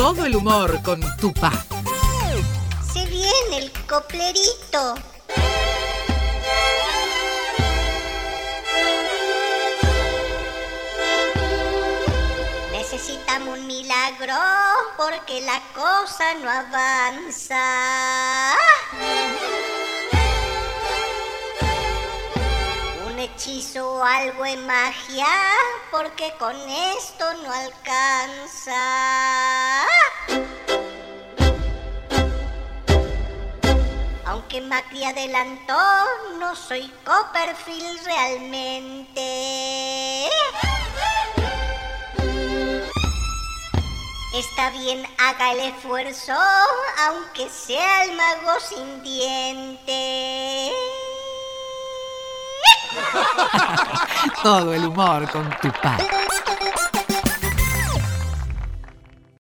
Todo el humor con Tupá. Se viene el coplerito. Necesitamos un milagro porque la cosa no avanza. Un hechizo o algo en magia porque con esto no alcanza. Aunque Macri adelantó, no soy Copperfield realmente. Está bien, haga el esfuerzo, aunque sea el mago sin dientes. Todo el humor con Tupá.